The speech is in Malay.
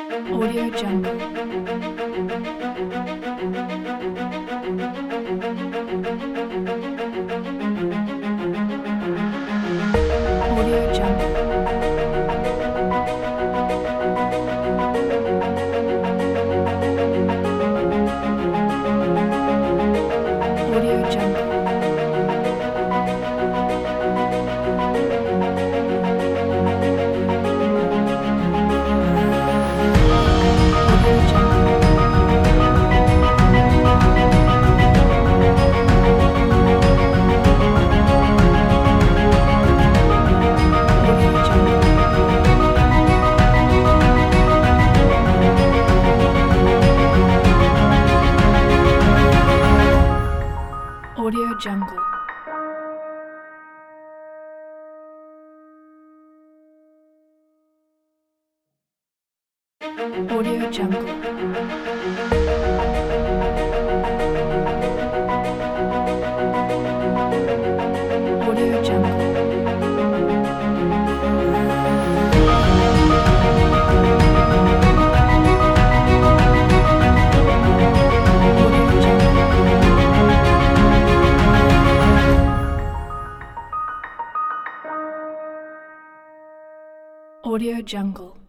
Audio Jungle. Audio Jungle. Audio Jungle. Audio Jungle. Audio Jungle. Audio Jungle. Audio Jungle. Audio Jungle. Audio Jungle. Audio Jungle.